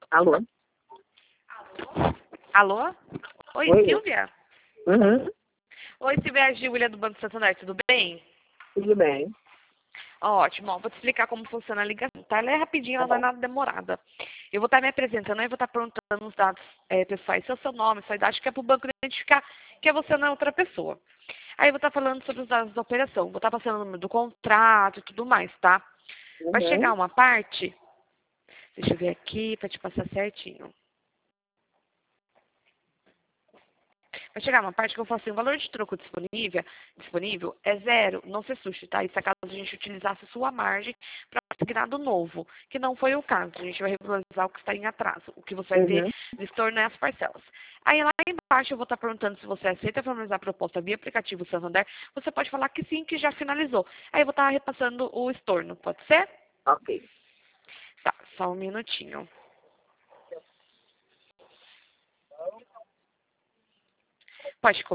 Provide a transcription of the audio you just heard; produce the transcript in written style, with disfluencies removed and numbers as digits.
Alô? Alô? Oi, Oi? Silvia? Uhum. Oi, Silvia, é a Gília do Banco Santander, tudo bem? Tudo bem. Ótimo, ó, vou te explicar como funciona a ligação, tá? Ela é rapidinho, Tá ela não é bom. nada demorada. Eu vou estar me apresentando, aí vou estar perguntando os dados pessoais, seu nome, sua idade, que é para o banco identificar que é você, não é outra pessoa. Aí eu vou estar falando sobre os dados da operação, vou estar passando o número do contrato e tudo mais, tá? Vai chegar Uhum. uma parte, deixa eu ver aqui para te passar certinho. Vai chegar uma parte que eu falo assim, o valor de troco disponível é zero, não se assuste, tá? Isso é caso a gente utilizasse sua margem para assinar do novo, que não foi o caso. A gente vai regularizar o que está em atraso. O que você vai ter Uhum. de estorno é as parcelas. Aí lá embaixo eu vou estar perguntando se você aceita formalizar a proposta via aplicativo Santander. Você pode falar que sim, que já finalizou. Aí eu vou estar repassando o estorno, pode ser? Ok. Tá, só um minutinho. Pode